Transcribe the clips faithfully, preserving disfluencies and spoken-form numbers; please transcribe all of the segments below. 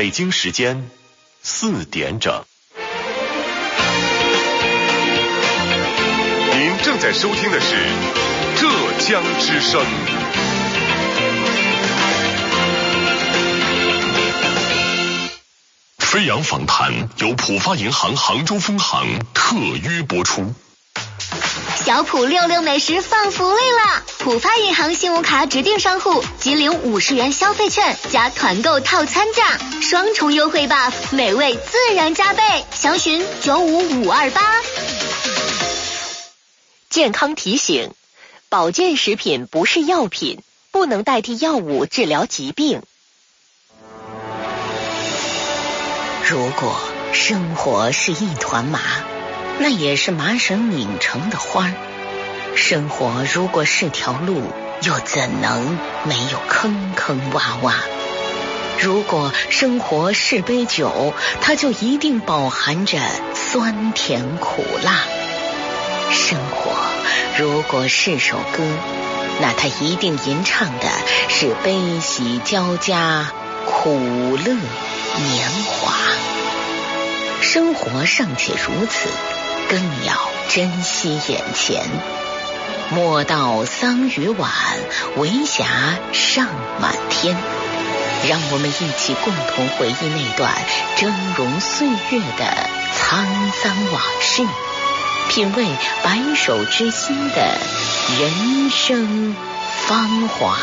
北京时间四点整。 您正在收听的是浙江之声。 飞扬访谈由浦发银行杭州分行特约播出。 小浦六六美食放福利啦！浦发银行信用卡指定商户即领五十元消费券加团购套餐价，双重优惠 buff， 美味自然加倍。详询九五五二八。 健康提醒：保健食品不是药品，不能代替药物治疗疾病。 如果生活是一团麻，那也是麻绳拧成的花儿。生活如果是条路，又怎能没有坑坑洼洼？如果生活是杯酒，它就一定饱含着酸甜苦辣。生活如果是首歌，那它一定吟唱的是悲喜交加，苦乐年华。生活尚且如此，更要珍惜眼前。莫道桑榆晚，为霞尚满天。让我们一起共同回忆那段峥嵘岁月的沧桑往事，品味白首之心的人生芳华。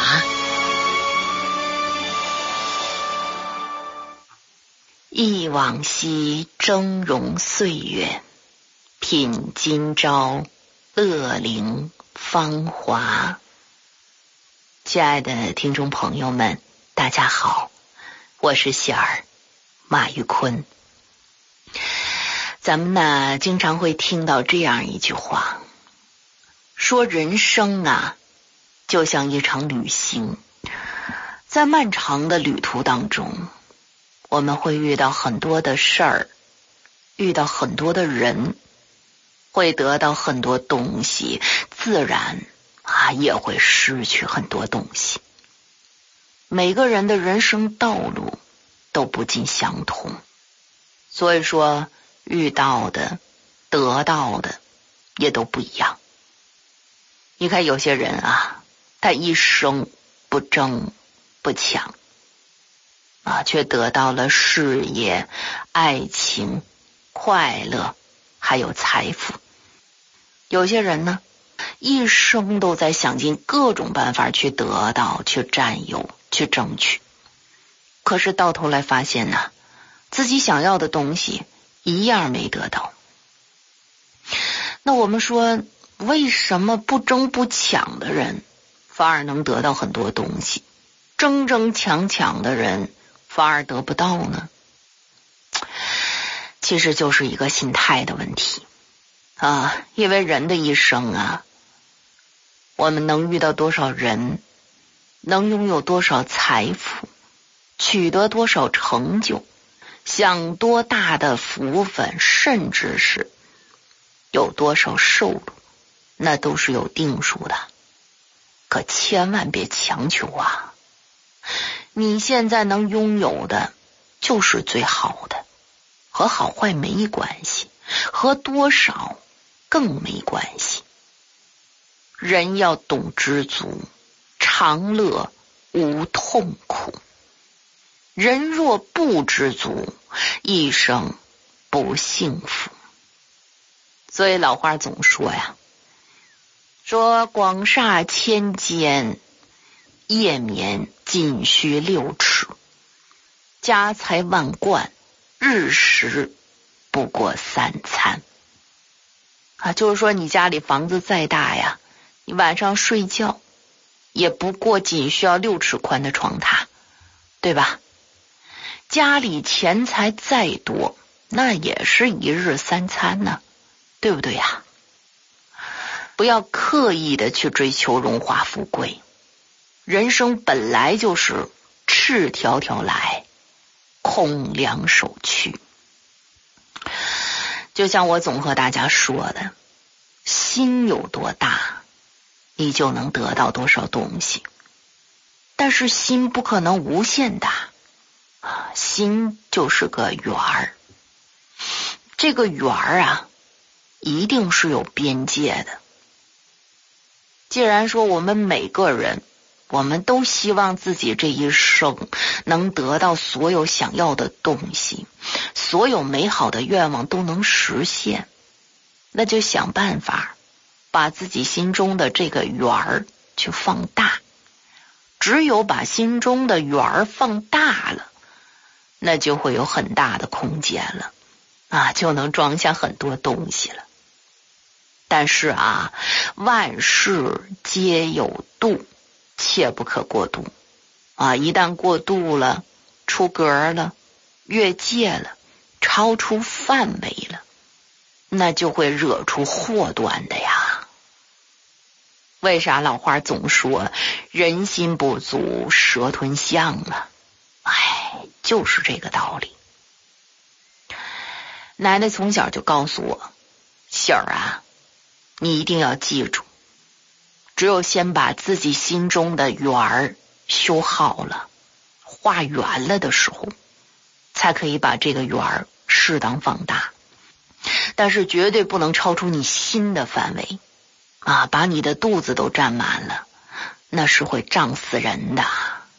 忆往昔峥嵘岁月，品今朝乐龄芳华。亲爱的听众朋友们，大家好，我是喜儿马玉坤。咱们呢经常会听到这样一句话，说人生啊就像一场旅行，在漫长的旅途当中，我们会遇到很多的事儿，遇到很多的人，会得到很多东西，自然啊也会失去很多东西。每个人的人生道路都不尽相同，所以说遇到的得到的也都不一样。你看有些人啊，他一生不争不抢啊，却得到了事业、爱情、快乐还有财富。有些人呢一生都在想尽各种办法去得到、去占有、去争取，可是到头来发现呢，自己想要的东西一样没得到。那我们说，为什么不争不抢的人反而能得到很多东西，争争抢抢的人反而得不到呢？其实就是一个心态的问题啊，因为人的一生啊，我们能遇到多少人，能拥有多少财富，取得多少成就，享多大的福分，甚至是有多少收入，那都是有定数的。可千万别强求啊！你现在能拥有的就是最好的，和好坏没关系，和多少更没关系。人要懂知足，长乐无痛苦。人若不知足，一生不幸福。所以老话总说呀，说广厦千间，夜眠仅需六尺，家财万贯，日食不过三餐。啊，就是说你家里房子再大呀，你晚上睡觉也不过仅需要六尺宽的床榻，对吧？家里钱财再多，那也是一日三餐呢，对不对呀？不要刻意的去追求荣华富贵，人生本来就是赤条条来，空两手去。就像我总和大家说的，心有多大，你就能得到多少东西，但是心不可能无限大。 心就是个圆儿，这个圆儿啊，一定是有边界的。既然说我们每个人，我们都希望自己这一生能得到所有想要的东西，所有美好的愿望都能实现，那就想办法把自己心中的这个圆儿去放大。只有把心中的圆儿放大了，那就会有很大的空间了啊，就能装下很多东西了。但是啊，万事皆有度，切不可过度啊！一旦过度了，出格了，越界了，超出范围了，那就会惹出祸端的呀。为啥老话总说人心不足蛇吞象啊？哎，就是这个道理。奶奶从小就告诉我，喜儿啊，你一定要记住，只有先把自己心中的圆儿修好了，画圆了的时候，才可以把这个圆儿适当放大，但是绝对不能超出你心的范围啊！把你的肚子都占满了，那是会胀死人的。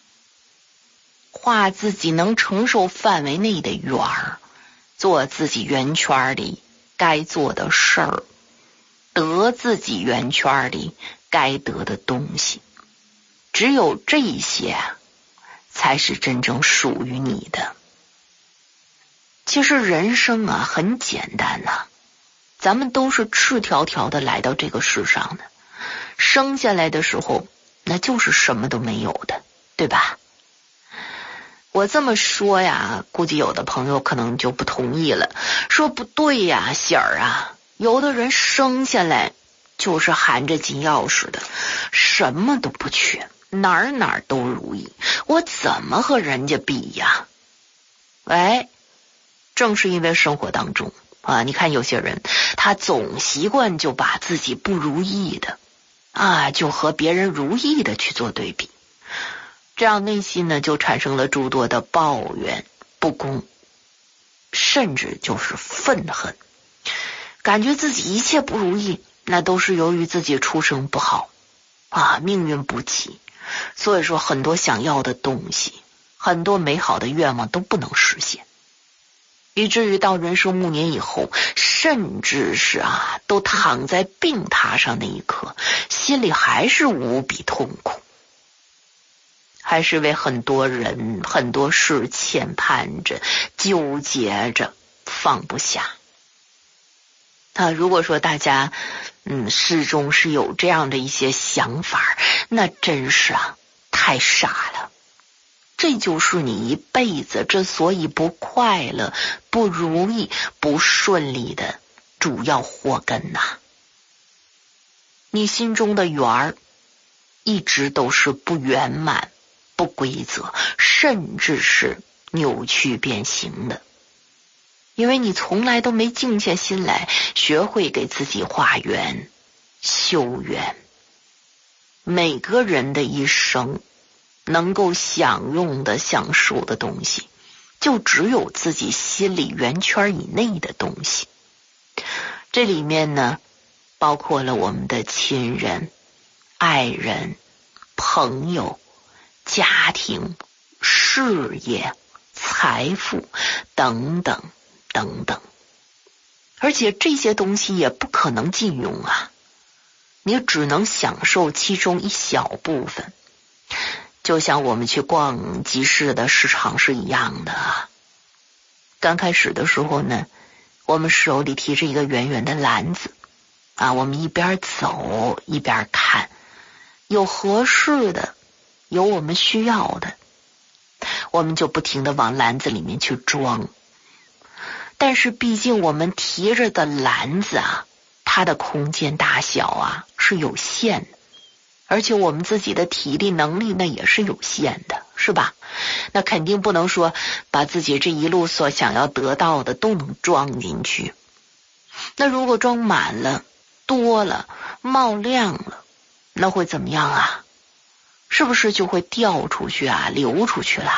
画自己能承受范围内的圆儿，做自己圆圈里该做的事儿，得自己圆圈里该得的东西，只有这些才是真正属于你的。其实人生啊很简单呐、啊，咱们都是赤条条的来到这个世上的，生下来的时候那就是什么都没有的，对吧？我这么说呀，估计有的朋友可能就不同意了，说不对呀，喜儿啊，有的人生下来就是含着金钥匙的，什么都不缺，哪儿哪儿都如意，我怎么和人家比呀？喂，正是因为生活当中啊，你看有些人他总习惯就把自己不如意的啊，就和别人如意的去做对比，这样内心呢就产生了诸多的抱怨、不公，甚至就是愤恨，感觉自己一切不如意，那都是由于自己出生不好啊，命运不济，所以说很多想要的东西，很多美好的愿望都不能实现，以至于到人生暮年以后，甚至是啊，都躺在病榻上那一刻，心里还是无比痛苦，还是为很多人很多事牵绊着，纠结着，放不下。那如果说大家嗯始终是有这样的一些想法，那真是啊太傻了。这就是你一辈子之所以不快乐、不如意、不顺利的主要祸根呐、啊。你心中的圆儿一直都是不圆满、不规则，甚至是扭曲变形的，因为你从来都没静下心来学会给自己画圆、修圆。每个人的一生能够享用的、享受的东西，就只有自己心里圆圈以内的东西。这里面呢，包括了我们的亲人、爱人、朋友、家庭、事业、财富等等等等，而且这些东西也不可能尽用啊，你只能享受其中一小部分。就像我们去逛集市的市场是一样的啊。刚开始的时候呢，我们手里提着一个圆圆的篮子啊，我们一边走一边看，有合适的，有我们需要的，我们就不停地往篮子里面去装。但是毕竟我们提着的篮子啊，它的空间大小啊是有限的，而且我们自己的体力能力那也是有限的，是吧？那肯定不能说把自己这一路所想要得到的都能装进去。那如果装满了、多了、冒亮了，那会怎么样啊？是不是就会掉出去啊，流出去了？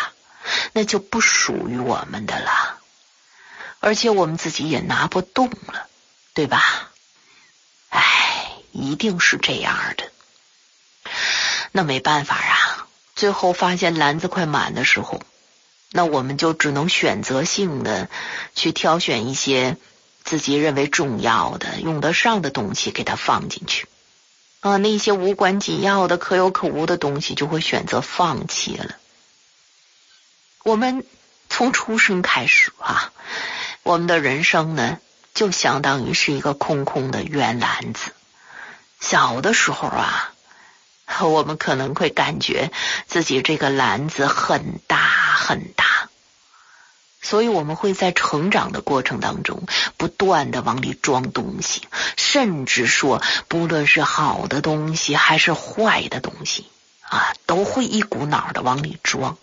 那就不属于我们的了，而且我们自己也拿不动了，对吧？哎，一定是这样的。那没办法啊，最后发现篮子快满的时候，那我们就只能选择性的去挑选一些自己认为重要的、用得上的东西给它放进去啊，那些无关紧要的、可有可无的东西就会选择放弃了。我们从出生开始啊，我们的人生呢，就相当于是一个空空的圆篮子。小的时候啊，我们可能会感觉自己这个篮子很大很大，所以我们会在成长的过程当中不断的往里装东西，甚至说不论是好的东西还是坏的东西啊，都会一股脑的往里装。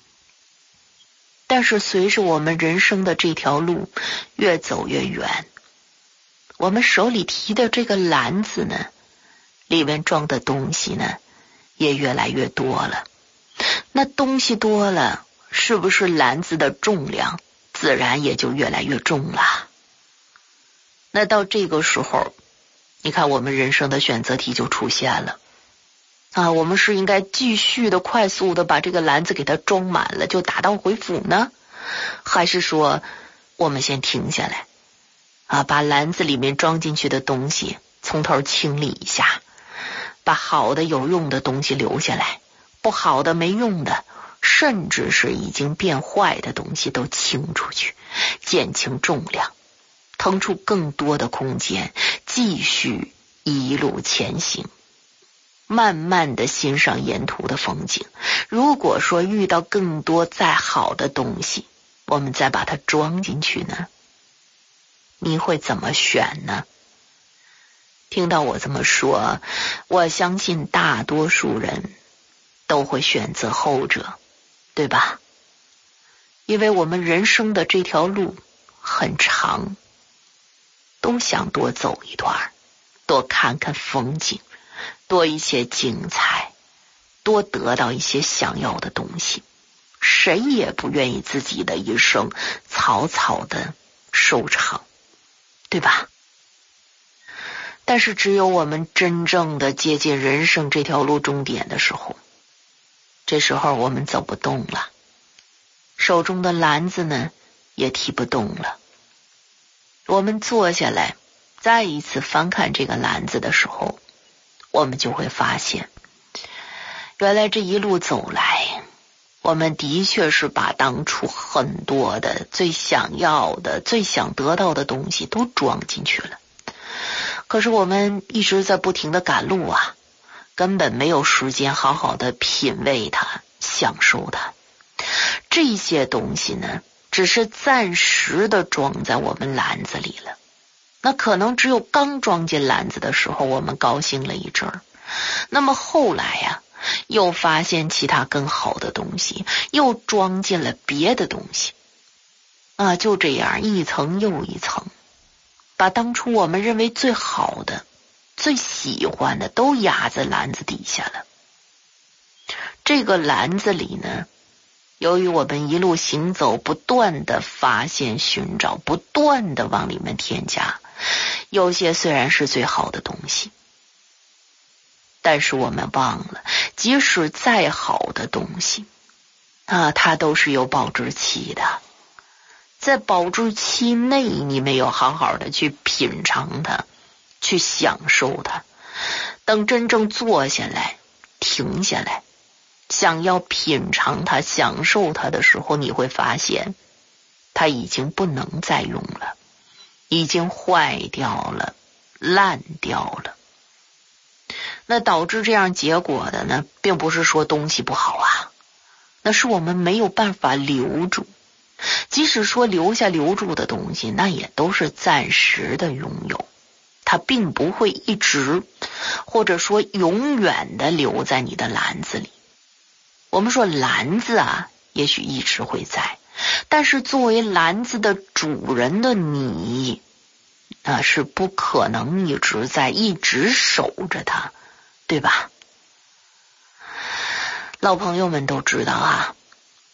但是随着我们人生的这条路越走越远，我们手里提的这个篮子呢，里面装的东西呢也越来越多了。那东西多了，是不是篮子的重量自然也就越来越重了？那到这个时候，你看我们人生的选择题就出现了啊，我们是应该继续的快速的把这个篮子给它装满了就打道回府呢，还是说我们先停下来啊，把篮子里面装进去的东西从头清理一下，把好的有用的东西留下来，不好的没用的，甚至是已经变坏的东西都清出去，减轻重量，腾出更多的空间，继续一路前行，慢慢的欣赏沿途的风景。如果说遇到更多再好的东西，我们再把它装进去呢，你会怎么选呢？听到我这么说，我相信大多数人都会选择后者，对吧？因为我们人生的这条路很长，都想多走一段，多看看风景，多一些精彩，多得到一些想要的东西。谁也不愿意自己的一生草草的收场，对吧？但是只有我们真正的接近人生这条路终点的时候，这时候我们走不动了，手中的篮子呢也提不动了。我们坐下来再一次翻看这个篮子的时候，我们就会发现，原来这一路走来，我们的确是把当初很多的最想要的、最想得到的东西都装进去了。可是我们一直在不停的赶路啊，根本没有时间好好的品味它、享受它。这些东西呢，只是暂时的装在我们篮子里了。那可能只有刚装进篮子的时候，我们高兴了一阵儿，那么后来呀、啊，又发现其他更好的东西，又装进了别的东西啊，就这样一层又一层，把当初我们认为最好的、最喜欢的都压在篮子底下了。这个篮子里呢，由于我们一路行走，不断的发现、寻找，不断的往里面添加，有些虽然是最好的东西，但是我们忘了，即使再好的东西啊，它都是有保质期的。在保质期内，你没有好好的去品尝它，去享受它，等真正坐下来、停下来，想要品尝它、享受它的时候，你会发现它已经不能再用了，已经坏掉了、烂掉了。那导致这样结果的呢，并不是说东西不好啊，那是我们没有办法留住。即使说留下留住的东西，那也都是暂时的拥有，它并不会一直或者说永远的留在你的篮子里。我们说篮子啊，也许一直会在，但是作为篮子的主人的你啊，是不可能一直在，一直守着它，对吧？老朋友们都知道啊，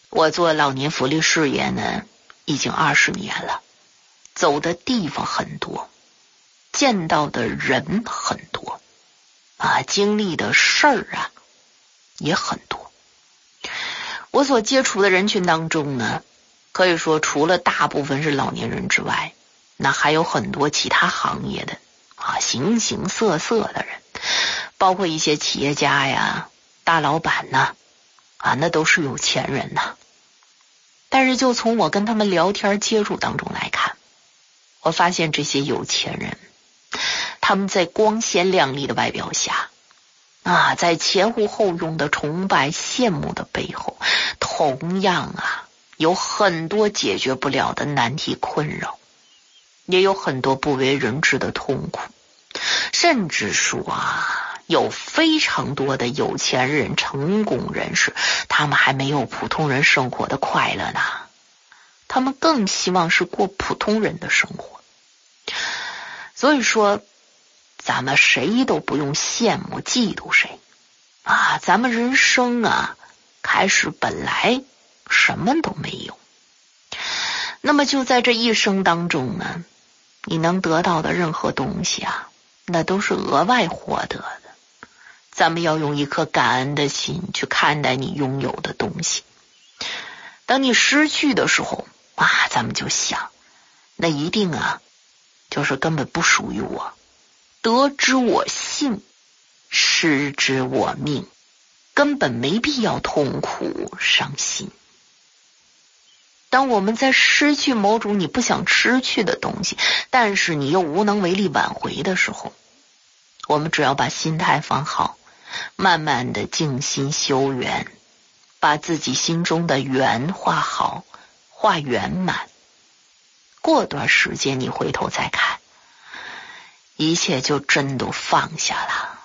我做老年福利事业呢，已经二十年了，走的地方很多，见到的人很多，啊，经历的事儿啊也很多。我所接触的人群当中呢，可以说除了大部分是老年人之外，那还有很多其他行业的啊，形形色色的人，包括一些企业家呀、大老板呐，啊，那都是有钱人呐。但是就从我跟他们聊天接触当中来看，我发现这些有钱人，他们在光鲜亮丽的外表下啊，在前呼后拥的崇拜羡慕的背后，同样啊有很多解决不了的难题困扰，也有很多不为人知的痛苦，甚至说啊有非常多的有钱人成功人士，他们还没有普通人生活的快乐呢，他们更希望是过普通人的生活。所以说咱们谁都不用羡慕嫉妒谁啊，咱们人生啊开始本来什么都没有，那么就在这一生当中呢，你能得到的任何东西啊，那都是额外获得的。咱们要用一颗感恩的心去看待你拥有的东西。当你失去的时候啊，咱们就想，那一定啊就是根本不属于我，得之我幸，失之我命，根本没必要痛苦伤心。当我们在失去某种你不想失去的东西，但是你又无能为力挽回的时候，我们只要把心态放好，慢慢的静心修缘，把自己心中的缘画好，画圆满，过段时间你回头再看，一切就真都放下了。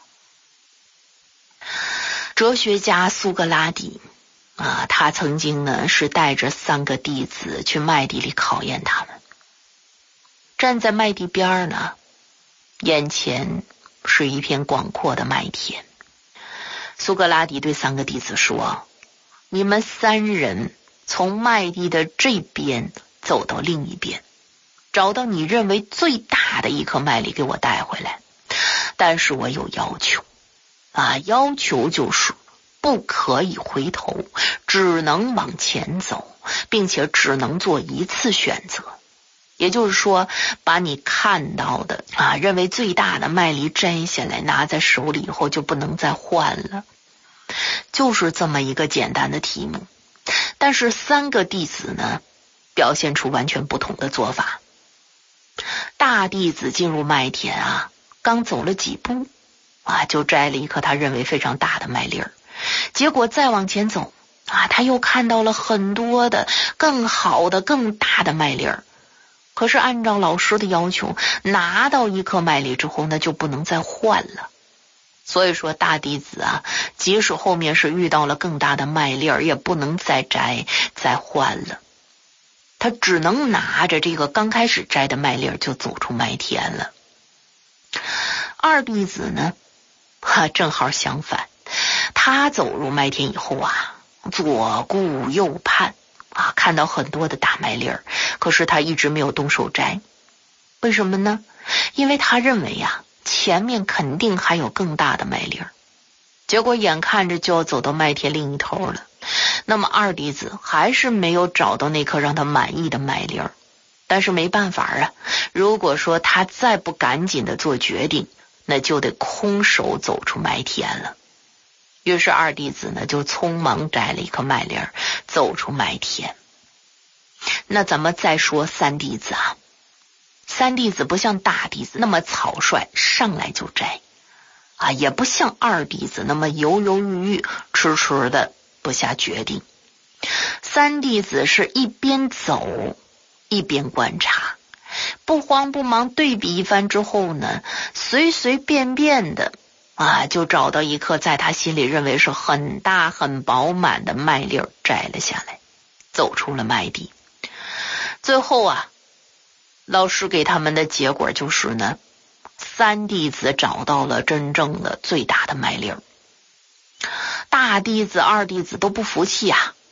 哲学家苏格拉底啊，他曾经呢是带着三个弟子去麦地里考验他们。站在麦地边呢，眼前是一片广阔的麦田。苏格拉底对三个弟子说，你们三人从麦地的这边走到另一边，找到你认为最大的一颗麦粒给我带回来，但是我有要求啊，要求就是不可以回头，只能往前走，并且只能做一次选择。也就是说，把你看到的啊，认为最大的麦粒摘下来拿在手里以后就不能再换了，就是这么一个简单的题目。但是三个弟子呢，表现出完全不同的做法。大弟子进入麦田啊，刚走了几步啊，就摘了一颗他认为非常大的麦粒儿。结果再往前走啊，他又看到了很多的更好的更大的麦粒儿。可是按照老师的要求，拿到一颗麦粒之后呢，就不能再换了。所以说大弟子啊，即使后面是遇到了更大的麦粒儿，也不能再摘再换了，他只能拿着这个刚开始摘的麦粒儿就走出麦田了。二弟子呢，哈，正好相反，他走入麦田以后啊，左顾右盼啊，看到很多的大麦粒儿，可是他一直没有动手摘。为什么呢？因为他认为呀、啊，前面肯定还有更大的麦粒儿。结果眼看着就要走到麦田另一头了，那么二弟子还是没有找到那颗让他满意的麦粒儿。但是没办法啊，如果说他再不赶紧的做决定，那就得空手走出麦田了。于是二弟子呢就匆忙摘了一颗麦粒儿，走出麦田。那咱们再说三弟子啊，三弟子不像大弟子那么草率，上来就摘啊，也不像二弟子那么犹犹豫豫，迟迟的不下决定。三弟子是一边走一边观察，不慌不忙对比一番之后呢，随随便便的啊，就找到一颗在他心里认为是很大很饱满的麦粒摘了下来，走出了麦地。最后啊，老师给他们的结果就是呢，三弟子找到了真正的最大的麦粒儿。大弟子二弟子都不服气啊，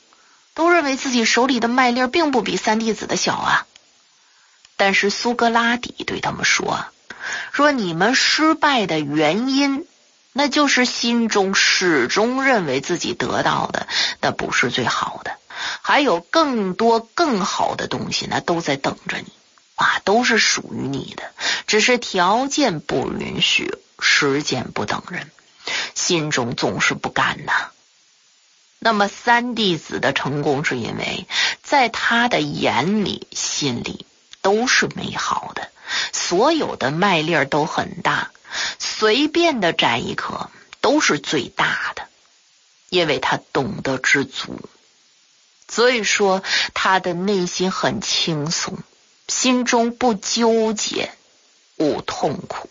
都认为自己手里的麦粒并不比三弟子的小啊。但是苏格拉底对他们说，说你们失败的原因，那就是心中始终认为自己得到的那不是最好的，还有更多更好的东西呢，都在等着你啊，都是属于你的，只是条件不允许，时间不等人，心中总是不甘呐。那么三弟子的成功是因为在他的眼里心里都是美好的，所有的麦粒都很大，随便的摘一颗都是最大的，因为他懂得知足。所以说他的内心很轻松，心中不纠结，无痛苦。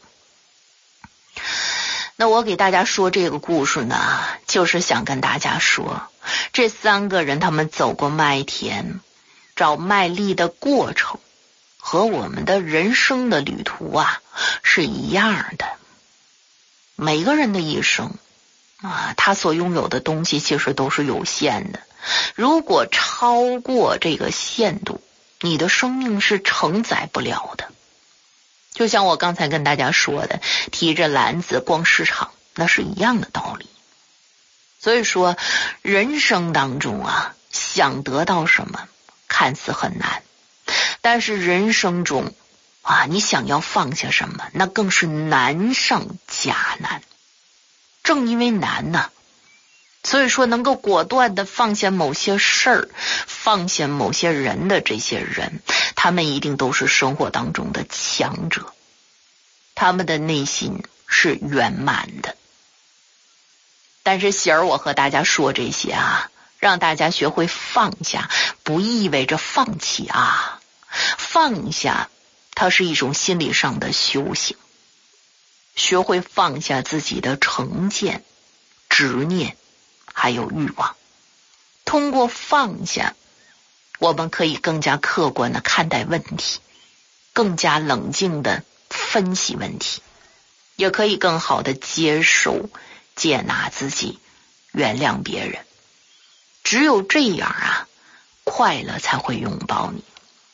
那我给大家说这个故事呢，就是想跟大家说，这三个人他们走过麦田找麦粒的过程和我们的人生的旅途啊是一样的。每个人的一生啊，他所拥有的东西其实都是有限的，如果超过这个限度，你的生命是承载不了的。就像我刚才跟大家说的，提着篮子逛市场，那是一样的道理。所以说人生当中啊，想得到什么看似很难，但是人生中啊，你想要放下什么，那更是难上加难。正因为难呢，所以说能够果断的放下某些事儿，放下某些人的这些人，他们一定都是生活当中的强者，他们的内心是圆满的。但是喜儿我和大家说这些啊，让大家学会放下，不意味着放弃啊，放下它是一种心理上的修行，学会放下自己的成见、执念还有欲望。通过放下，我们可以更加客观的看待问题，更加冷静的分析问题，也可以更好的接受、接纳自己，原谅别人。只有这样啊，快乐才会拥抱你。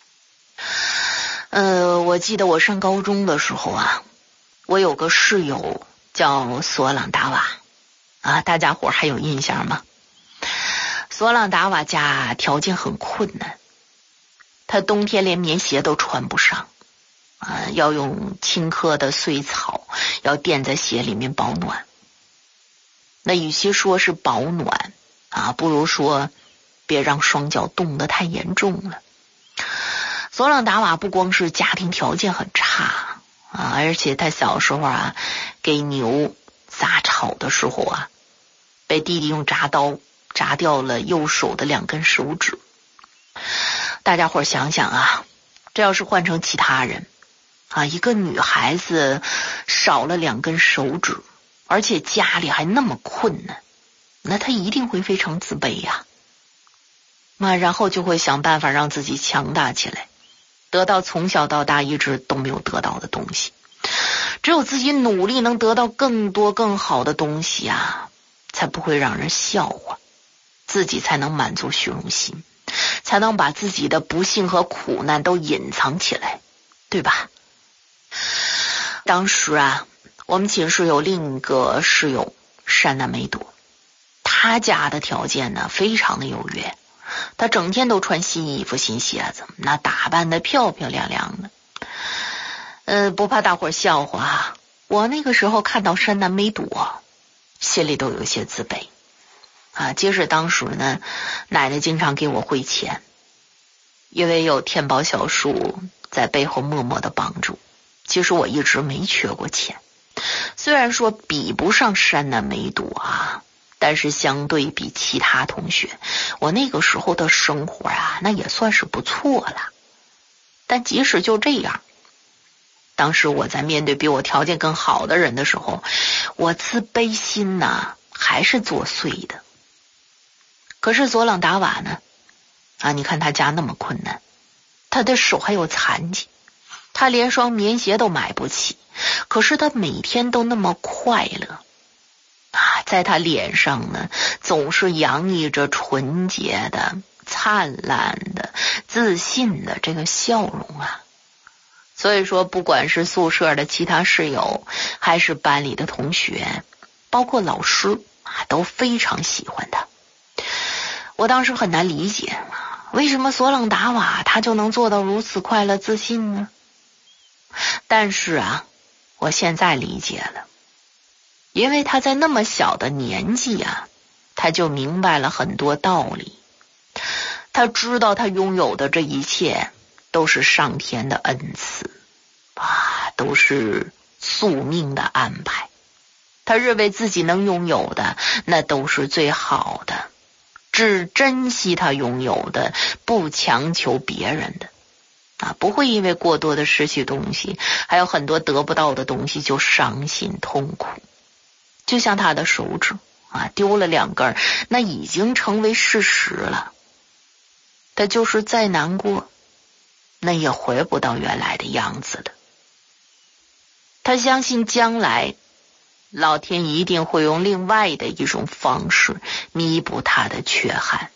呃，我记得我上高中的时候啊，我有个室友叫索朗达瓦啊，大家伙还有印象吗？索朗达瓦家条件很困难，他冬天连棉鞋都穿不上啊，要用青稞的碎草要垫在鞋里面保暖。那与其说是保暖啊，不如说别让双脚冻得太严重了。索朗达瓦不光是家庭条件很差啊，而且他小时候啊，给牛撒草的时候啊，被弟弟用铡刀铡掉了右手的两根手指。大家伙想想啊，这要是换成其他人啊，一个女孩子少了两根手指，而且家里还那么困难，那她一定会非常自卑呀。那然后就会想办法让自己强大起来，得到从小到大一直都没有得到的东西。只有自己努力能得到更多更好的东西啊，才不会让人笑话，自己才能满足虚荣心，才能把自己的不幸和苦难都隐藏起来，对吧？当时啊，我们寝室有另一个室友山南美朵，他家的条件呢非常的优越，他整天都穿新衣服新鞋子，那打扮的漂漂亮亮的。呃，不怕大伙笑话，我那个时候看到山南美朵心里都有些自卑啊。即使当时呢，奶奶经常给我汇钱，因为有天宝小叔在背后默默的帮助，其实我一直没缺过钱。虽然说比不上山南美朵啊，但是相对比其他同学，我那个时候的生活啊，那也算是不错了。但即使就这样，当时我在面对比我条件更好的人的时候，我自卑心呢还是作祟的。可是佐朗达瓦呢啊，你看他家那么困难，他的手还有残疾，他连双棉鞋都买不起，可是他每天都那么快乐啊，在他脸上呢总是洋溢着纯洁的灿烂的、自信的这个笑容啊。所以说，不管是宿舍的其他室友，还是班里的同学，包括老师啊，都非常喜欢他。我当时很难理解，为什么索朗达瓦他就能做到如此快乐自信呢？但是啊，我现在理解了，因为他在那么小的年纪啊，他就明白了很多道理。他知道他拥有的这一切都是上天的恩赐啊，都是宿命的安排。他认为自己能拥有的那都是最好的，只珍惜他拥有的，不强求别人的啊，不会因为过多的失去东西，还有很多得不到的东西就伤心痛苦。就像他的手指啊，丢了两根，那已经成为事实了。他就是再难过，那也回不到原来的样子的。他相信将来老天一定会用另外的一种方式弥补他的缺憾，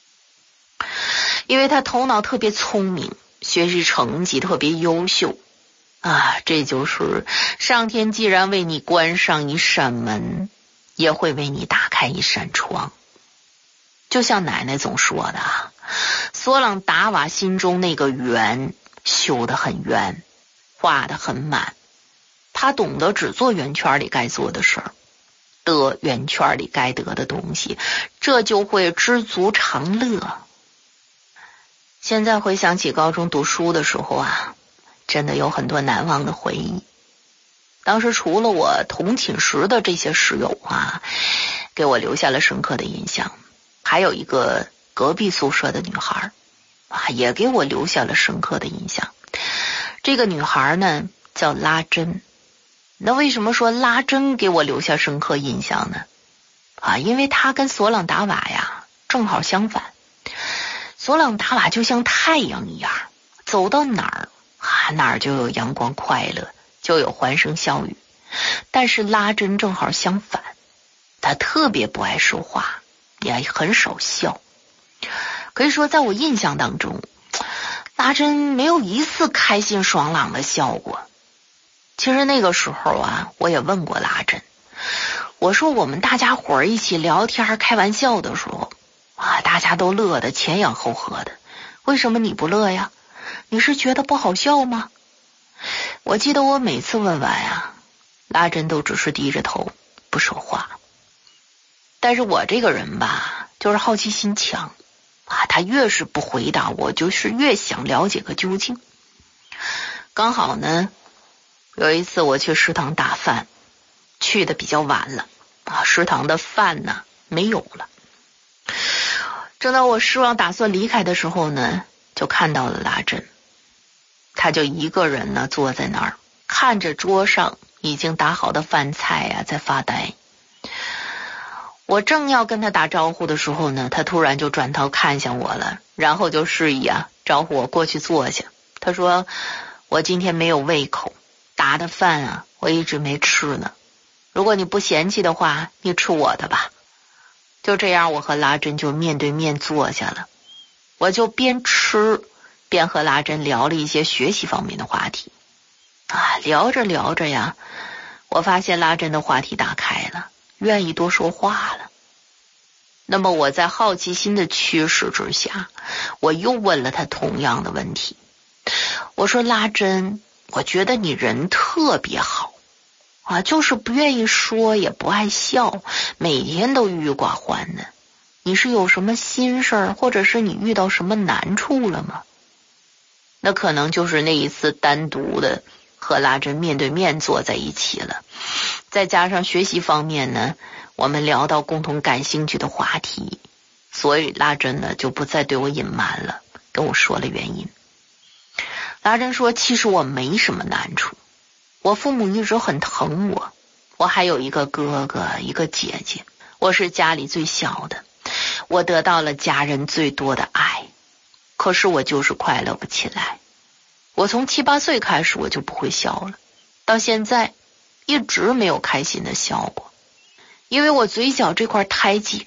因为他头脑特别聪明，学习成绩特别优秀啊，这就是上天既然为你关上一扇门，也会为你打开一扇窗。就像奶奶总说的啊，索朗达瓦心中那个圆修得很圆，画得很满，他懂得只做圆圈里该做的事儿，得圆圈里该得的东西，这就会知足常乐。现在回想起高中读书的时候啊，真的有很多难忘的回忆。当时除了我同寝室的这些室友啊，给我留下了深刻的印象，还有一个隔壁宿舍的女孩啊，也给我留下了深刻的印象。这个女孩呢叫拉珍。那为什么说拉珍给我留下深刻印象呢？啊，因为她跟索朗达瓦呀正好相反。索朗达瓦就像太阳一样，走到哪儿啊哪儿就有阳光快乐，就有欢声笑语。但是拉珍正好相反，她特别不爱说话，也很少笑。可以说在我印象当中，拉珍没有一次开心爽朗的笑过。其实那个时候啊，我也问过拉珍，我说我们大家伙儿一起聊天开玩笑的时候啊，大家都乐得前仰后合的，为什么你不乐呀？你是觉得不好笑吗？我记得我每次问完啊，拉珍都只是低着头不说话。但是我这个人吧，就是好奇心强啊，他越是不回答我，就是越想了解个究竟。刚好呢，有一次我去食堂打饭，去的比较晚了啊，食堂的饭呢没有了。正当我失望打算离开的时候呢，就看到了拉珍。他就一个人呢坐在那儿，看着桌上已经打好的饭菜啊，在发呆。我正要跟他打招呼的时候呢，他突然就转头看向我了，然后就示意啊招呼我过去坐下。他说我今天没有胃口，打的饭啊我一直没吃呢，如果你不嫌弃的话，你吃我的吧。就这样，我和拉珍就面对面坐下了，我就边吃边和拉珍聊了一些学习方面的话题啊，聊着聊着呀，我发现拉珍的话题打开了，愿意多说话了。那么我在好奇心的驱使之下，我又问了他同样的问题。我说拉珍，我觉得你人特别好啊，就是不愿意说，也不爱笑，每天都郁郁寡欢的。你是有什么心事儿，或者是你遇到什么难处了吗？那可能就是那一次单独的和拉珍面对面坐在一起了，再加上学习方面呢，我们聊到共同感兴趣的话题，所以拉珍呢就不再对我隐瞒了，跟我说了原因。拉珍说，其实我没什么难处，我父母一直很疼我，我还有一个哥哥一个姐姐，我是家里最小的，我得到了家人最多的爱，可是我就是快乐不起来。我从七八岁开始我就不会笑了，到现在一直没有开心的笑过，因为我嘴角这块胎记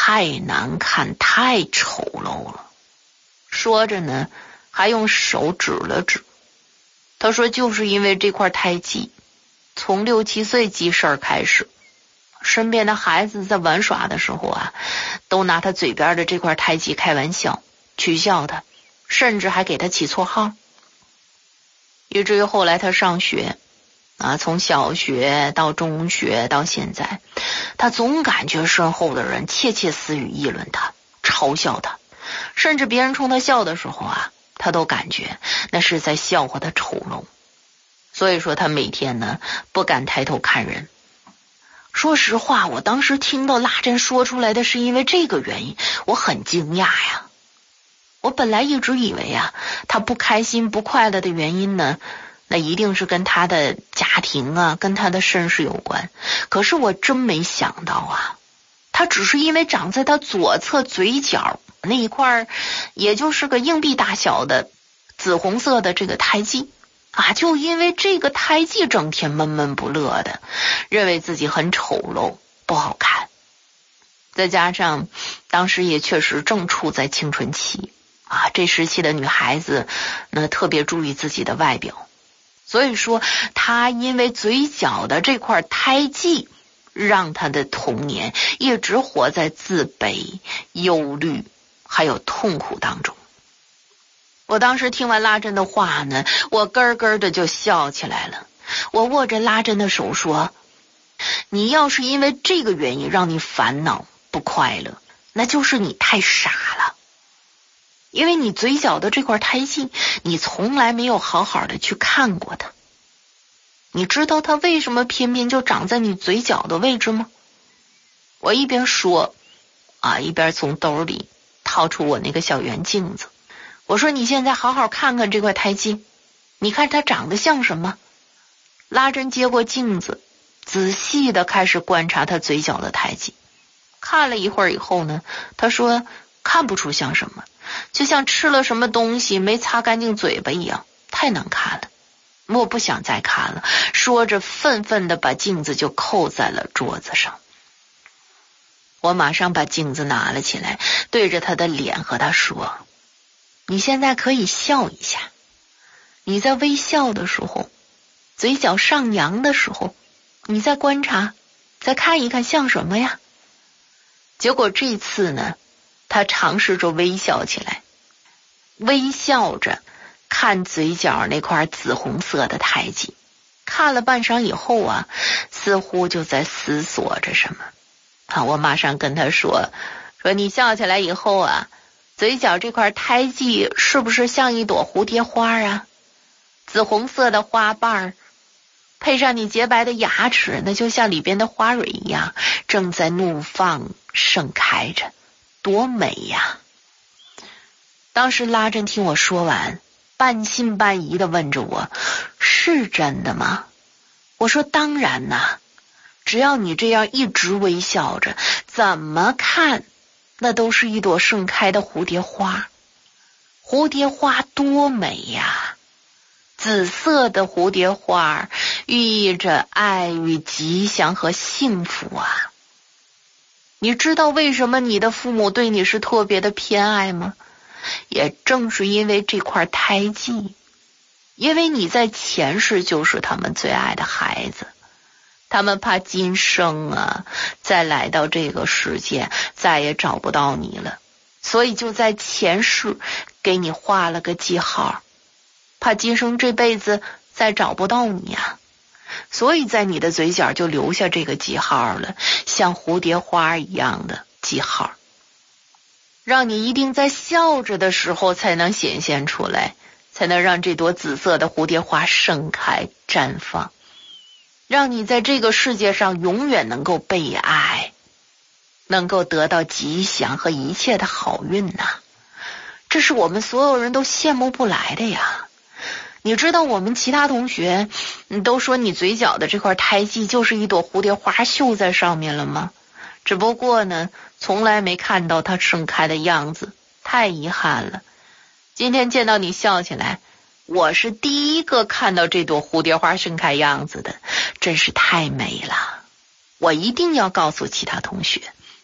太难看，太丑陋了。说着呢，还用手指了指。他说就是因为这块胎记，从六七岁记事儿开始，身边的孩子在玩耍的时候啊，都拿他嘴边的这块胎记开玩笑，取笑他，甚至还给他起绰号。以至于后来他上学啊，从小学到中学到现在，他总感觉身后的人窃窃私语议论他，嘲笑他，甚至别人冲他笑的时候啊，他都感觉那是在笑话他丑陋。所以说他每天呢不敢抬头看人。说实话，我当时听到拉珍说出来的是因为这个原因，我很惊讶呀。我本来一直以为啊，他不开心不快乐的原因呢，那一定是跟他的家庭啊，跟他的身世有关。可是我真没想到啊，他只是因为长在他左侧嘴角那一块，也就是个硬币大小的紫红色的这个胎记啊，就因为这个胎记整天闷闷不乐的，认为自己很丑陋不好看。再加上当时也确实正处在青春期啊，这时期的女孩子呢特别注意自己的外表，所以说她因为嘴角的这块胎记，让她的童年一直活在自卑、忧虑还有痛苦当中。我当时听完拉珍的话呢，我咯咯的就笑起来了。我握着拉珍的手说，你要是因为这个原因让你烦恼不快乐，那就是你太傻了。因为你嘴角的这块胎记，你从来没有好好的去看过它。你知道它为什么偏偏就长在你嘴角的位置吗？我一边说啊，一边从兜里掏出我那个小圆镜子。我说你现在好好看看这块胎记，你看它长得像什么？拉珍接过镜子，仔细的开始观察他嘴角的胎记。看了一会儿以后呢，他说看不出像什么，就像吃了什么东西没擦干净嘴巴一样，太难看了，我不想再看了。说着愤愤的把镜子就扣在了桌子上。我马上把镜子拿了起来，对着他的脸和他说，你现在可以笑一下，你在微笑的时候，嘴角上扬的时候，你再观察，再看一看像什么呀？结果这次呢，他尝试着微笑起来，微笑着看嘴角那块紫红色的胎记，看了半晌以后啊，似乎就在思索着什么啊。我马上跟他说说你笑起来以后啊，嘴角这块胎记是不是像一朵蝴蝶花啊？紫红色的花瓣配上你洁白的牙齿，那就像里边的花蕊一样，正在怒放盛开着，多美呀！当时拉珍听我说完，半信半疑地问着我，是真的吗？我说当然呐，只要你这样一直微笑着，怎么看那都是一朵盛开的蝴蝶花。蝴蝶花多美呀！紫色的蝴蝶花寓意着爱与吉祥和幸福啊！你知道为什么你的父母对你是特别的偏爱吗？也正是因为这块胎记，因为你在前世就是他们最爱的孩子，他们怕今生啊再来到这个世界再也找不到你了，所以就在前世给你画了个记号，怕今生这辈子再找不到你啊，所以在你的嘴角就留下这个记号了，像蝴蝶花一样的记号，让你一定在笑着的时候才能显现出来，才能让这朵紫色的蝴蝶花盛开绽放，让你在这个世界上永远能够被爱，能够得到吉祥和一切的好运呐、啊！这是我们所有人都羡慕不来的呀！你知道我们其他同学都说你嘴角的这块胎记就是一朵蝴蝶花绣在上面了吗？只不过呢，从来没看到它盛开的样子，太遗憾了。今天见到你笑起来，我是第一个看到这朵蝴蝶花盛开样子的，真是太美了。我一定要告诉其他同学，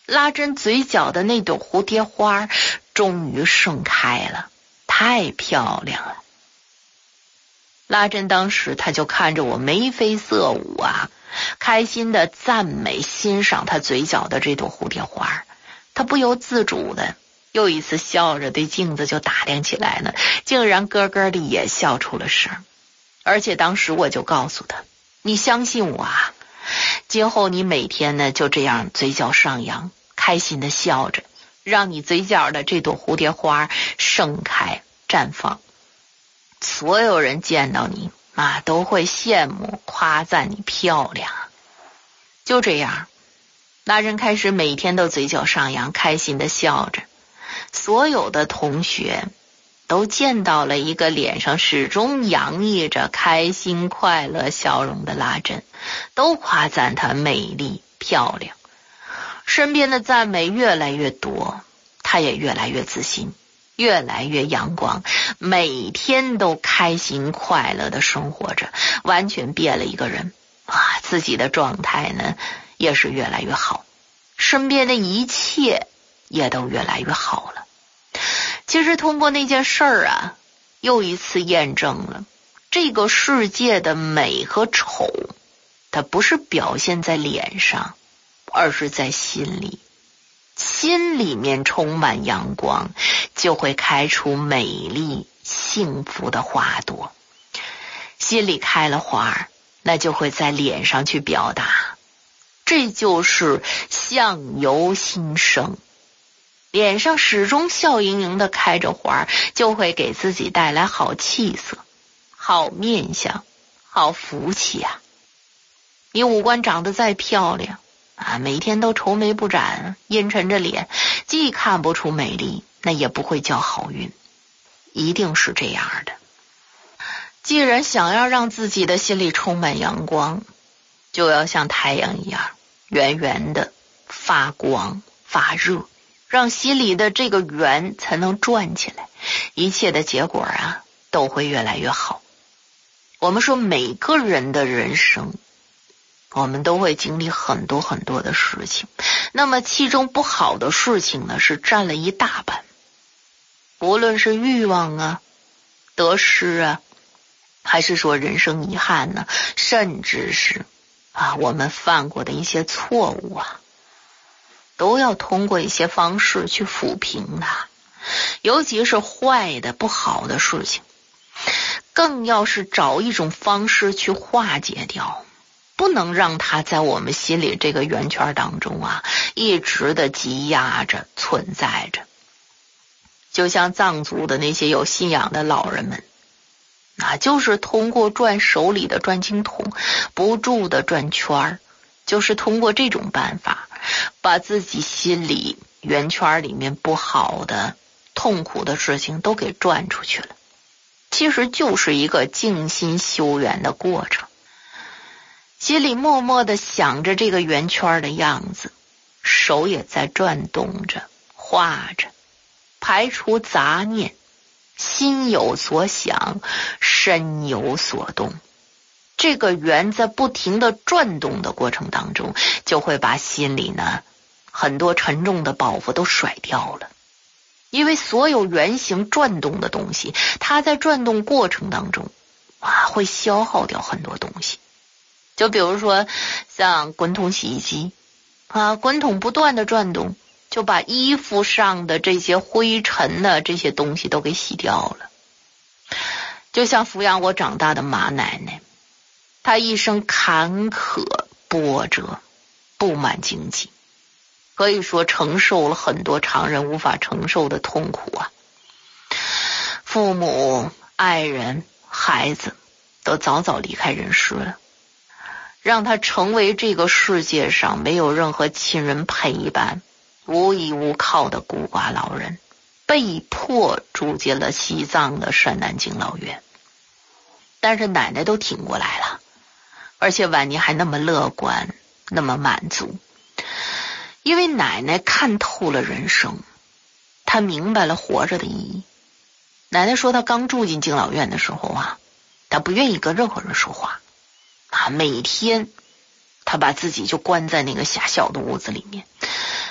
拉珍嘴角的那朵蝴蝶花终于盛开了，太漂亮了。拉珍当时他就看着我眉飞色舞啊，开心的赞美欣赏他嘴角的这朵蝴蝶花，他不由自主的又一次笑着对镜子就打量起来呢，竟然咯咯的也笑出了声。而且当时我就告诉他，你相信我啊，今后你每天呢就这样嘴角上扬，开心的笑着，让你嘴角的这朵蝴蝶花盛开绽放，所有人见到你啊都会羡慕夸赞你漂亮。就这样，拉珍开始每天都嘴角上扬，开心的笑着。所有的同学都见到了一个脸上始终洋溢着开心快乐笑容的拉珍，都夸赞她美丽漂亮。身边的赞美越来越多，她也越来越自信，越来越阳光，每天都开心快乐的生活着，完全变了一个人啊！自己的状态呢也是越来越好，身边的一切也都越来越好了。其实通过那件事儿啊，又一次验证了这个世界的美和丑，它不是表现在脸上，而是在心里。心里面充满阳光，就会开出美丽幸福的花朵。心里开了花，那就会在脸上去表达，这就是相由心生。脸上始终笑盈盈的开着花，就会给自己带来好气色、好面相、好福气啊！你五官长得再漂亮啊，每天都愁眉不展，阴沉着脸，既看不出美丽，那也不会叫好运，一定是这样的。既然想要让自己的心里充满阳光，就要像太阳一样圆圆的发光发热，让心里的这个圆才能转起来，一切的结果啊都会越来越好。我们说每个人的人生，我们都会经历很多很多的事情，那么其中不好的事情呢是占了一大半，无论是欲望啊、得失啊，还是说人生遗憾呢，甚至是啊我们犯过的一些错误啊，都要通过一些方式去抚平它。尤其是坏的不好的事情，更要是找一种方式去化解掉，不能让它在我们心里这个圆圈当中啊一直的积压着存在着。就像藏族的那些有信仰的老人们啊，就是通过转手里的转经筒，不住的转圈，就是通过这种办法把自己心里圆圈里面不好的痛苦的事情都给转出去了。其实就是一个静心修圆的过程，心里默默的想着这个圆圈的样子，手也在转动着画着，排除杂念，心有所想，身有所动。这个圆在不停的转动的过程当中，就会把心里呢很多沉重的包袱都甩掉了。因为所有圆形转动的东西，它在转动过程当中啊会消耗掉很多东西。就比如说像滚筒洗衣机啊，滚筒不断的转动，就把衣服上的这些灰尘呢这些东西都给洗掉了。就像抚养我长大的马奶奶，她一生坎坷波折，布满荆棘，可以说承受了很多常人无法承受的痛苦啊。父母、爱人、孩子都早早离开人世了，让他成为这个世界上没有任何亲人陪伴、无依无靠的孤寡老人，被迫住进了西藏的山南敬老院。但是奶奶都挺过来了，而且晚年还那么乐观，那么满足。因为奶奶看透了人生，她明白了活着的意义。奶奶说她刚住进敬老院的时候啊，她不愿意跟任何人说话啊，每天她把自己就关在那个狭小的屋子里面，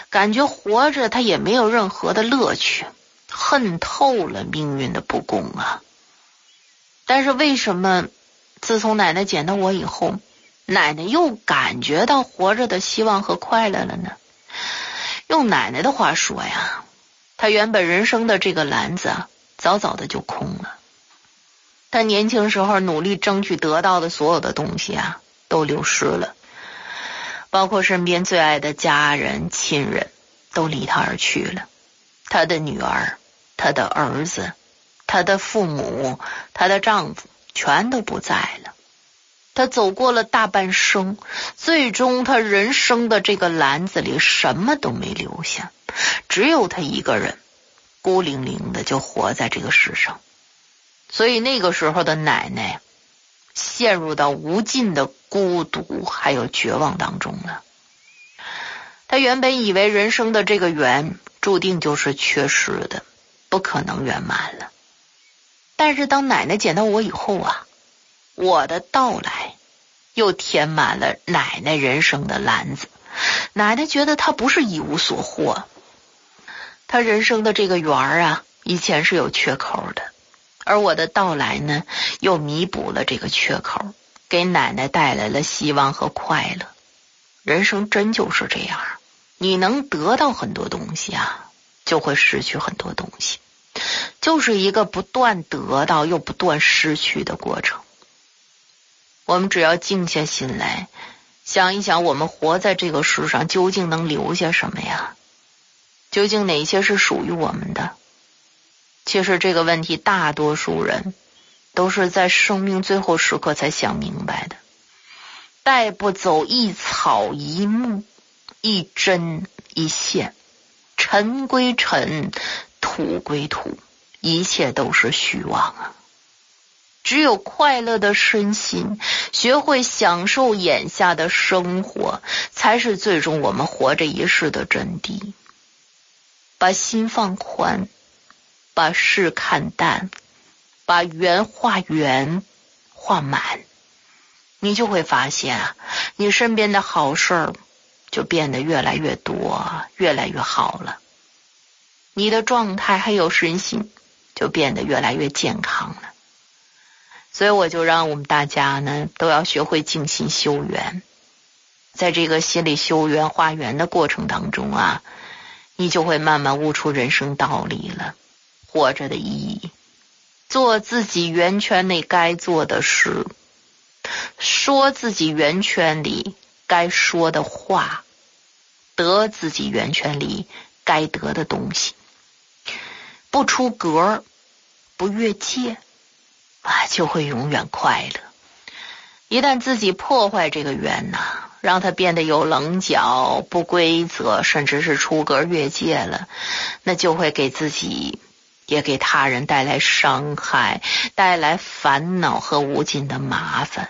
感觉活着他也没有任何的乐趣，恨透了命运的不公啊。但是为什么自从奶奶捡到我以后，奶奶又感觉到活着的希望和快乐了呢？用奶奶的话说呀，她原本人生的这个篮子啊，早早的就空了。她年轻时候努力争取得到的所有的东西啊，都流失了，包括身边最爱的家人亲人都离她而去了，她的女儿，她的儿子，她的父母，她的丈夫全都不在了。她走过了大半生，最终她人生的这个篮子里什么都没留下，只有她一个人孤零零的就活在这个世上。所以那个时候的奶奶陷入到无尽的孤独还有绝望当中了。她原本以为人生的这个圆注定就是缺失的，不可能圆满了。但是当奶奶捡到我以后啊，我的到来又填满了奶奶人生的篮子。奶奶觉得她不是一无所获，她人生的这个圆啊，以前是有缺口的，而我的到来呢，又弥补了这个缺口，给奶奶带来了希望和快乐。人生真就是这样，你能得到很多东西啊，就会失去很多东西，就是一个不断得到又不断失去的过程。我们只要静下心来想一想，我们活在这个世上究竟能留下什么呀？究竟哪些是属于我们的？其实这个问题大多数人都是在生命最后时刻才想明白的。带不走一草一木，一针一线，尘归尘，土归土，一切都是虚妄啊。只有快乐的身心，学会享受眼下的生活，才是最终我们活着一世的真谛。把心放宽，把事看淡，把圆画圆，画满，你就会发现啊，你身边的好事儿就变得越来越多，越来越好了。你的状态还有身心就变得越来越健康了。所以我就让我们大家呢，都要学会静心修缘。在这个心里修缘化缘的过程当中啊，你就会慢慢悟出人生道理了，活着的意义，做自己圆圈内该做的事，说自己圆圈里该说的话，得自己圆圈里该得的东西，不出格，不越界啊，就会永远快乐。一旦自己破坏这个圆呐、啊，让它变得有棱角、不规则，甚至是出格越界了，那就会给自己也给他人带来伤害，带来烦恼和无尽的麻烦。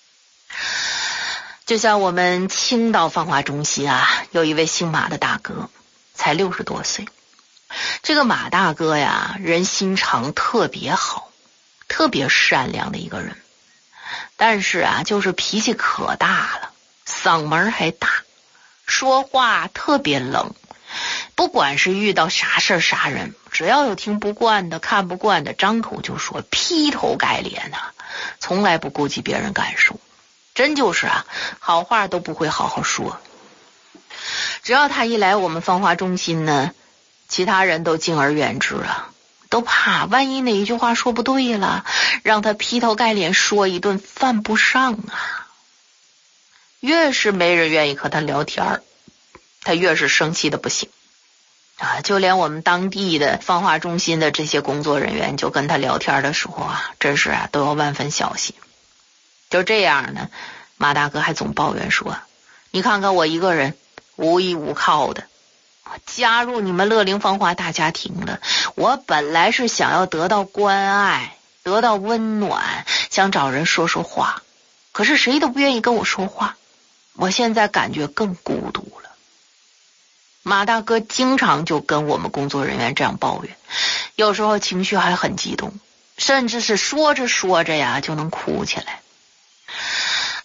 就像我们青岛放化中心啊，有一位姓马的大哥，才六十多岁。这个马大哥呀，人心肠特别好，特别善良的一个人，但是啊，就是脾气可大了，嗓门还大，说话特别冷。不管是遇到啥事啥人，只要有听不惯的、看不惯的，张口就说，劈头盖脸啊，从来不顾及别人感受。真就是啊，好话都不会好好说。只要他一来我们放化中心呢，其他人都敬而远之啊，都怕万一哪一句话说不对了，让他劈头盖脸说一顿，犯不上啊。越是没人愿意和他聊天，他越是生气的不行啊。就连我们当地的放化中心的这些工作人员，就跟他聊天的时候啊，真是啊都要万分小心。就这样呢，马大哥还总抱怨说，你看看我一个人无依无靠的，加入你们乐龄放化大家庭了，我本来是想要得到关爱，得到温暖，想找人说说话，可是谁都不愿意跟我说话，我现在感觉更孤独了。马大哥经常就跟我们工作人员这样抱怨，有时候情绪还很激动，甚至是说着说着呀就能哭起来。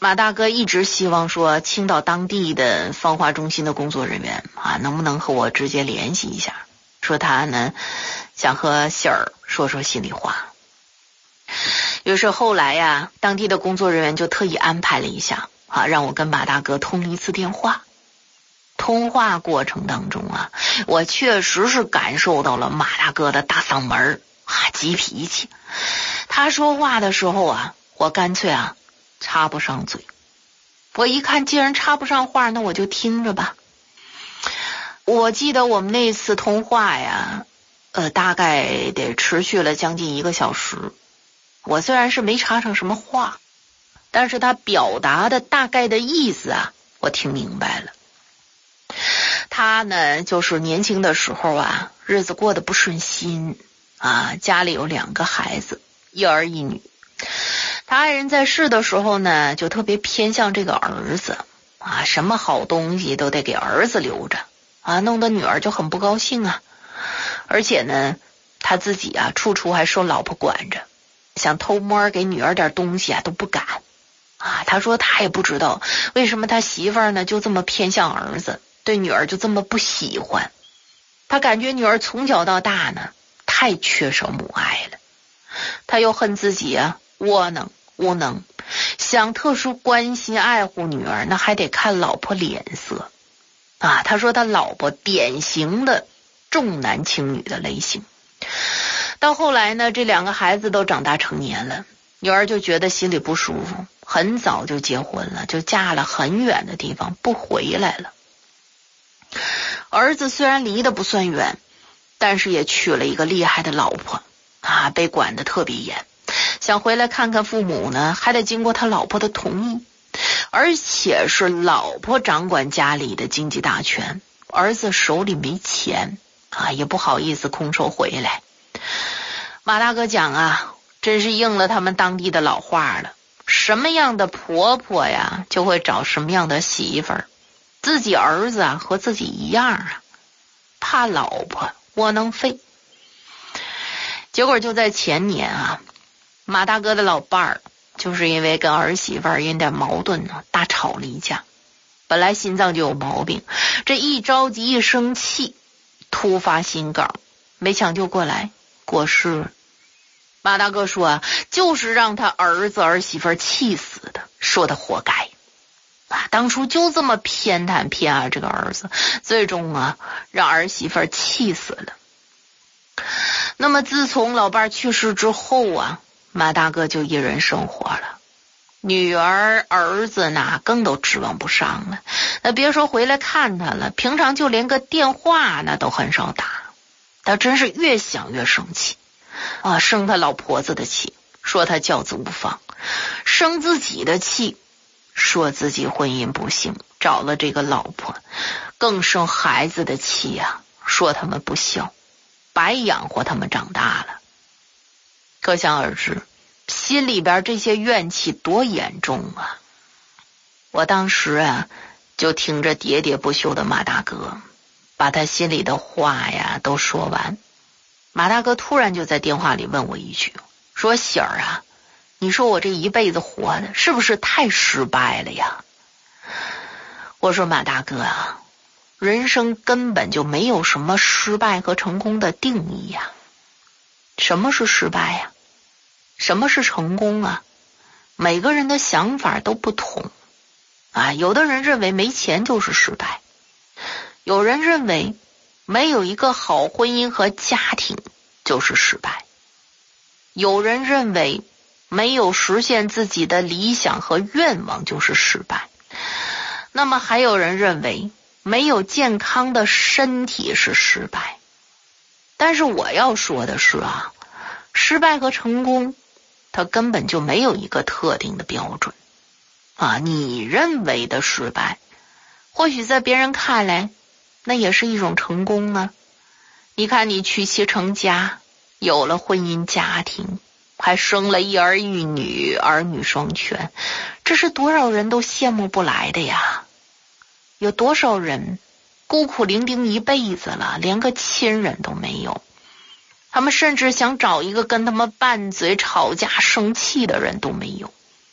马大哥一直希望说青岛当地的芳华中心的工作人员啊，能不能和我直接联系一下，说他呢想和喜儿说说心里话。于是后来呀，当地的工作人员就特意安排了一下啊，让我跟马大哥通了一次电话。通话过程当中啊，我确实是感受到了马大哥的大嗓门啊，急脾气。他说话的时候啊，我干脆啊插不上嘴。我一看既然插不上话，那我就听着吧。我记得我们那次通话呀，呃，大概得持续了将近一个小时。我虽然是没插上什么话，但是他表达的大概的意思啊，我听明白了。他呢，就是年轻的时候啊，日子过得不顺心啊，家里有两个孩子，一儿一女。他爱人在世的时候呢，就特别偏向这个儿子啊，什么好东西都得给儿子留着啊，弄得女儿就很不高兴啊。而且呢，他自己啊，处处还受老婆管着，想偷摸给女儿点东西啊都不敢啊。他说他也不知道为什么他媳妇儿呢就这么偏向儿子，对女儿就这么不喜欢。他感觉女儿从小到大呢太缺少母爱了，他又恨自己啊窝囊无能，想特殊关心爱护女儿，那还得看老婆脸色啊。他说他老婆典型的重男轻女的类型。到后来呢，这两个孩子都长大成年了，女儿就觉得心里不舒服，很早就结婚了，就嫁了很远的地方，不回来了。儿子虽然离得不算远，但是也娶了一个厉害的老婆啊，被管得特别严。想回来看看父母呢，还得经过他老婆的同意，而且是老婆掌管家里的经济大权，儿子手里没钱啊，也不好意思空手回来。马大哥讲啊，真是应了他们当地的老话了，什么样的婆婆呀，就会找什么样的媳妇儿。自己儿子啊和自己一样啊，怕老婆窝囊废。结果就在前年啊，马大哥的老伴儿就是因为跟儿媳妇儿因点矛盾呢，大吵了一架。本来心脏就有毛病，这一着急一生气，突发心梗，没抢救过来，过世了。马大哥说啊，就是让他儿子儿媳妇儿气死的，说他活该啊，当初就这么偏袒偏爱这个儿子，最终啊让儿媳妇儿气死了。那么自从老伴去世之后啊，马大哥就一人生活了，女儿儿子呢更都指望不上了，那别说回来看他了，平常就连个电话那都很少打。他真是越想越生气啊，生他老婆子的气，说他教子无方；生自己的气，说自己婚姻不幸，找了这个老婆；更生孩子的气呀、啊，说他们不孝，白养活他们长大了。可想而知，心里边这些怨气多严重啊！我当时啊，就听着喋喋不休的马大哥，把他心里的话呀都说完。马大哥突然就在电话里问我一句，说喜儿啊，你说我这一辈子活的是不是太失败了呀？我说马大哥啊，人生根本就没有什么失败和成功的定义呀。什么是失败呀？什么是成功啊？每个人的想法都不同啊。有的人认为没钱就是失败，有人认为没有一个好婚姻和家庭就是失败，有人认为没有实现自己的理想和愿望就是失败，那么还有人认为没有健康的身体是失败。但是我要说的是啊，失败和成功它根本就没有一个特定的标准啊。你认为的失败，或许在别人看来那也是一种成功啊。你看你娶妻成家，有了婚姻家庭，还生了一儿一女，儿女双全，这是多少人都羡慕不来的呀。有多少人孤苦伶仃一辈子了，连个亲人都没有，他们甚至想找一个跟他们拌嘴吵架生气的人都没有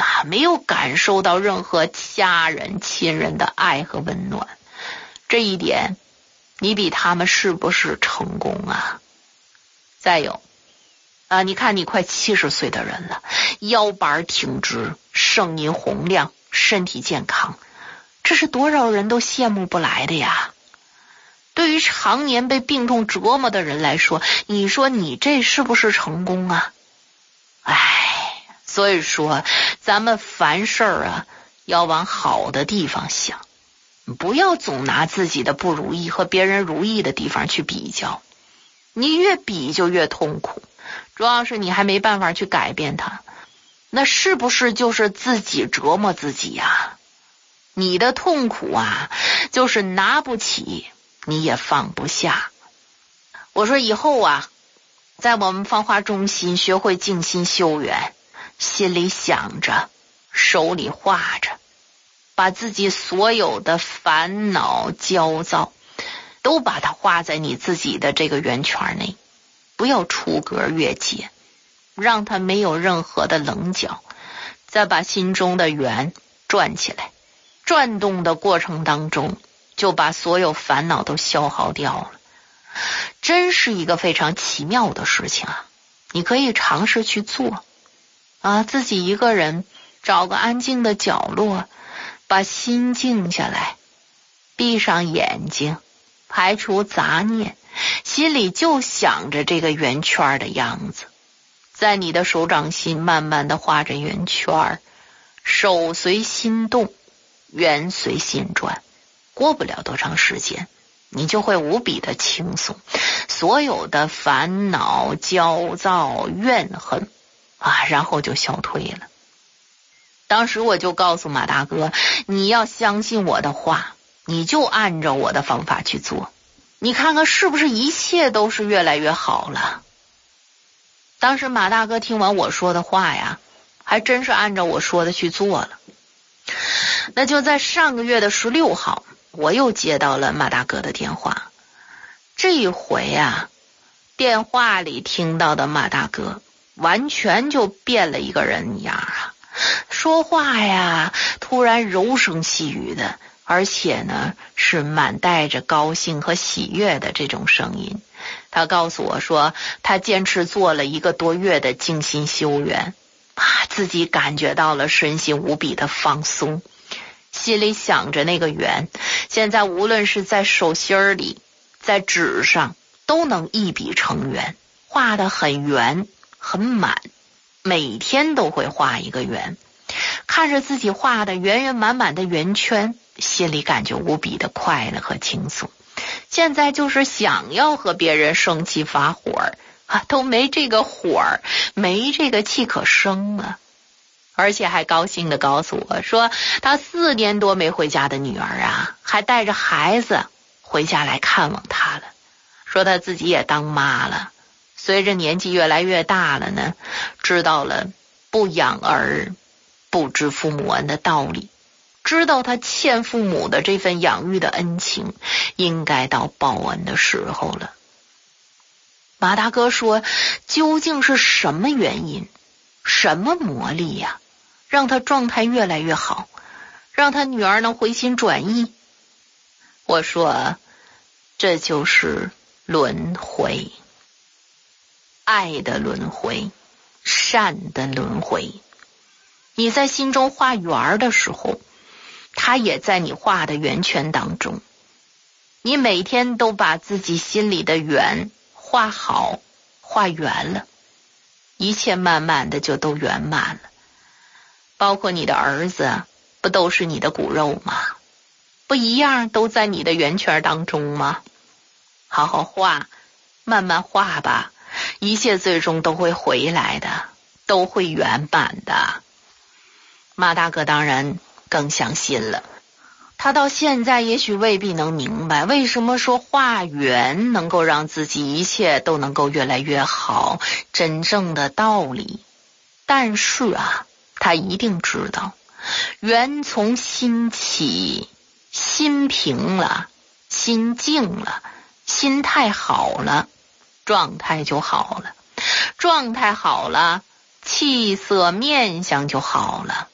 啊，没有感受到任何家人亲人的爱和温暖，这一点你比他们是不是成功啊？再有啊，你看你快七十岁的人了，腰板挺直，声音洪亮，身体健康，这是多少人都羡慕不来的呀。对于常年被病痛折磨的人来说，你说你这是不是成功啊？唉，所以说咱们凡事啊要往好的地方想，不要总拿自己的不如意和别人如意的地方去比较，你越比就越痛苦，主要是你还没办法去改变它，那是不是就是自己折磨自己呀？你的痛苦啊就是拿不起你也放不下。我说以后啊，在我们芳华中心学会静心修缘，心里想着，手里画着，把自己所有的烦恼焦躁都把它画在你自己的这个圆圈内，不要出格越界，让它没有任何的棱角，再把心中的圆转起来，转动的过程当中就把所有烦恼都消耗掉了，真是一个非常奇妙的事情啊！你可以尝试去做啊，自己一个人找个安静的角落，把心静下来，闭上眼睛，排除杂念，心里就想着这个圆圈的样子，在你的手掌心慢慢的画着圆圈，手随心动，圆随心转，过不了多长时间，你就会无比的轻松，所有的烦恼、焦躁、怨恨啊，然后就消退了。当时我就告诉马大哥，你要相信我的话，你就按照我的方法去做，你看看是不是一切都是越来越好了。当时马大哥听完我说的话呀，还真是按照我说的去做了。那就在上个月的十六号，我又接到了马大哥的电话。这一回啊，电话里听到的马大哥完全就变了一个人一样啊，说话呀突然柔声细语的，而且呢是满带着高兴和喜悦的这种声音。他告诉我说，他坚持做了一个多月的静心修缘啊，自己感觉到了身心无比的放松，心里想着那个圆，现在无论是在手心里，在纸上，都能一笔成圆，画得很圆很满，每天都会画一个圆，看着自己画的圆圆满满的圆圈，心里感觉无比的快乐和轻松。现在就是想要和别人生气发火啊，都没这个火，没这个气可生啊。而且还高兴地告诉我说，他四年多没回家的女儿啊，还带着孩子回家来看望他了，说他自己也当妈了，随着年纪越来越大了呢，知道了不养儿不知父母恩的道理，知道他欠父母的这份养育的恩情，应该到报恩的时候了。马大哥说，究竟是什么原因，什么魔力呀、啊，让他状态越来越好，让他女儿能回心转意？我说，这就是轮回，爱的轮回，善的轮回。你在心中画圆的时候，它也在你画的圆圈当中，你每天都把自己心里的圆画好画圆了，一切慢慢的就都圆满了。包括你的儿子不都是你的骨肉吗？不一样都在你的圆圈当中吗？好好画，慢慢画吧，一切最终都会回来的，都会圆满的。马大哥当然更相信了，他到现在也许未必能明白为什么说画圆能够让自己一切都能够越来越好，真正的道理。但是啊，他一定知道，圆从心起，心平了，心静了，心态好了，状态就好了，状态好了，气色面相就好了，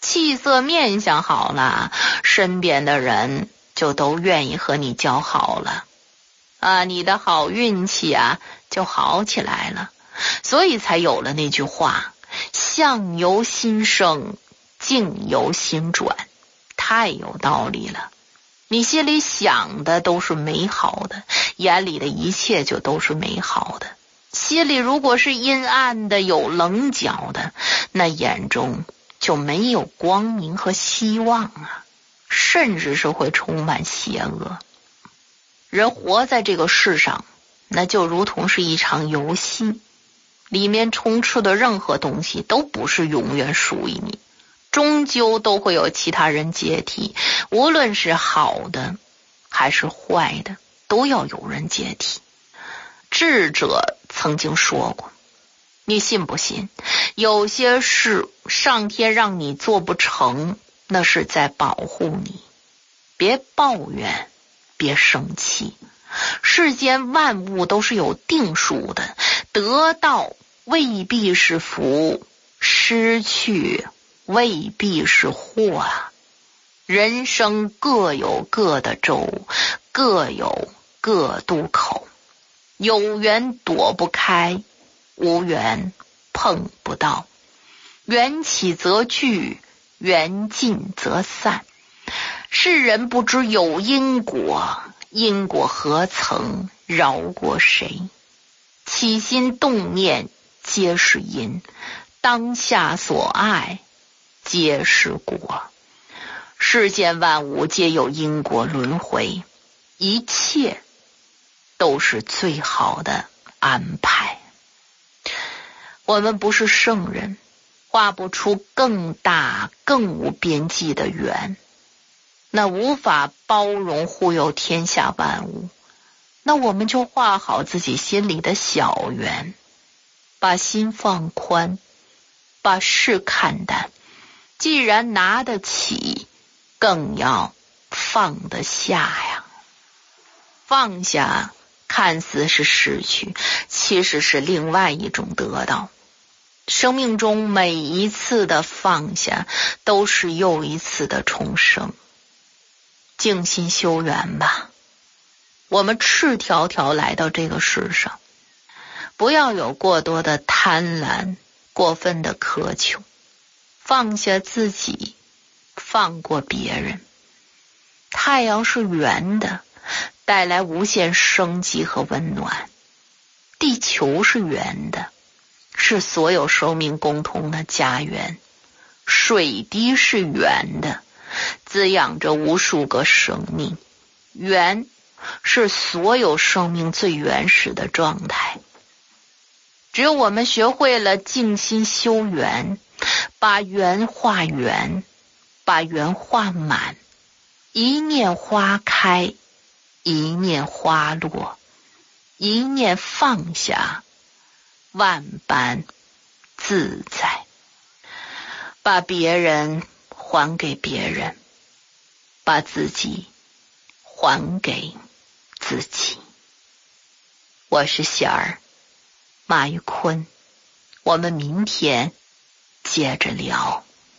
气色面相好了，身边的人就都愿意和你交好了啊，你的好运气啊就好起来了。所以才有了那句话，相由心生，境由心转，太有道理了。你心里想的都是美好的，眼里的一切就都是美好的。心里如果是阴暗的，有棱角的，那眼中就没有光明和希望啊，甚至是会充满邪恶。人活在这个世上，那就如同是一场游戏，里面充斥的任何东西都不是永远属于你，终究都会有其他人接替，无论是好的还是坏的，都要有人接替。智者曾经说过，你信不信，有些事上天让你做不成，那是在保护你。别抱怨，别生气，世间万物都是有定数的，得到未必是福，失去未必是祸啊。人生各有各的舟，各有各渡口，有缘躲不开，无缘碰不到。缘起则聚，缘尽则散。世人不知有因果，因果何曾饶过谁？起心动念皆是因，当下所爱皆是果。世间万物皆有因果轮回，一切都是最好的安排。我们不是圣人，画不出更大更无边际的圆，那无法包容护佑天下万物，那我们就画好自己心里的小圆，把心放宽，把事看淡。既然拿得起，更要放得下呀。放下看似是失去，其实是另外一种得到。生命中每一次的放下，都是又一次的重生。静心修缘吧，我们赤条条来到这个世上，不要有过多的贪婪，过分的苛求，放下自己，放过别人。太阳是圆的，带来无限生机和温暖。地球是圆的，是所有生命共同的家园。水滴是圆的，滋养着无数个生命。圆是所有生命最原始的状态。只有我们学会了静心修圆，把圆画圆，把圆画满，一念花开，一念花落，一念放下，万般自在。把别人还给别人，把自己还给自己。我是喜儿，马玉坤，我们明天接着聊。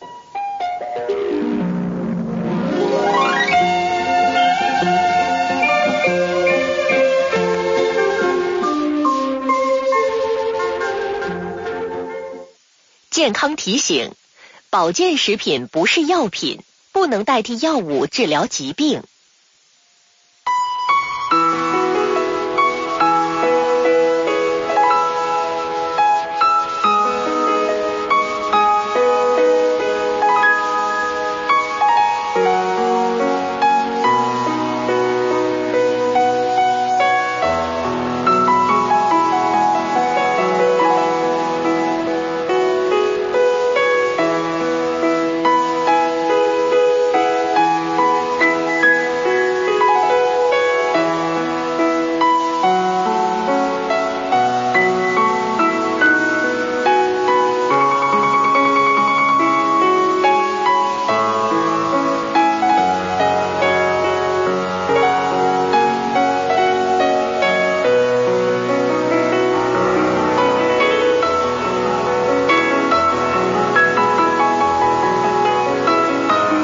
健康提醒：保健食品不是药品，不能代替药物治疗疾病。